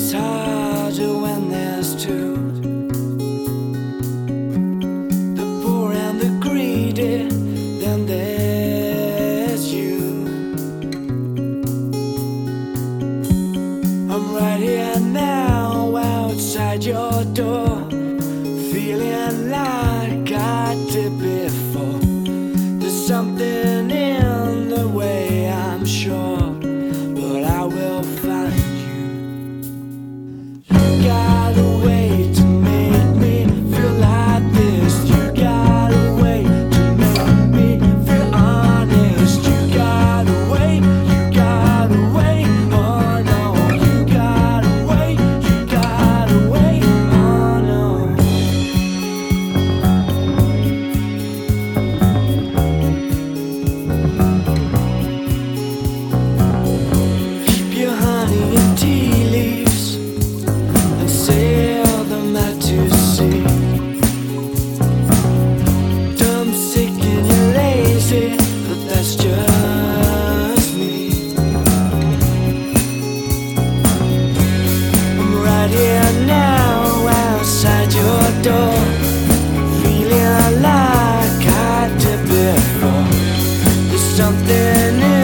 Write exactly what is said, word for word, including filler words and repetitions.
it's harder when there's two, the poor and the greedy. Then there's you. I'm right here now outside your door, feeling like I did before. There's something in the way, I'm sure, but I will find you. You got a way to make me feel like this. You got a way to make me feel honest. You got a way, you got a way, oh no. You got a way, you got a way, oh no. Keep your honey and tea leaves and sail them out to sea. Dumb, sick, and you're lazy, but that's just me. I'm right here now outside your door, feeling like I did before. There's something in